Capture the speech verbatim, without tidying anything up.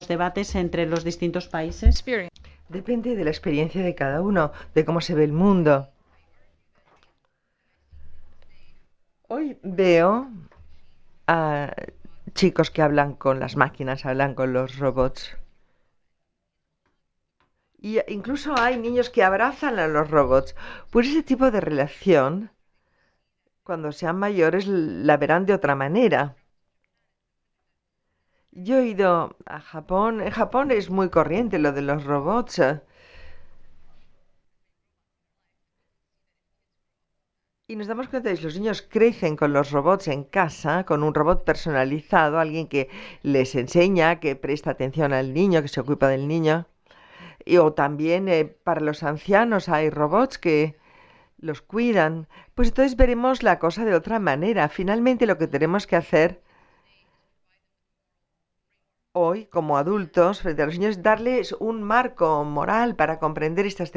debates entre los distintos países? Depende de la experiencia de cada uno, de cómo se ve el mundo. Hoy veo a chicos que hablan con las máquinas, hablan con los robots. Y incluso hay niños que abrazan a los robots. Pues ese tipo de relación, cuando sean mayores, la verán de otra manera. Yo he ido a Japón. En Japón es muy corriente lo de los robots. eh, Y nos damos cuenta de que los niños crecen con los robots en casa, con un robot personalizado, alguien que les enseña, que presta atención al niño, que se ocupa del niño. Y, o también eh, para los ancianos hay robots que los cuidan. Pues entonces veremos la cosa de otra manera. Finalmente lo que tenemos que hacer hoy, como adultos, frente a los niños, es darles un marco moral para comprender estas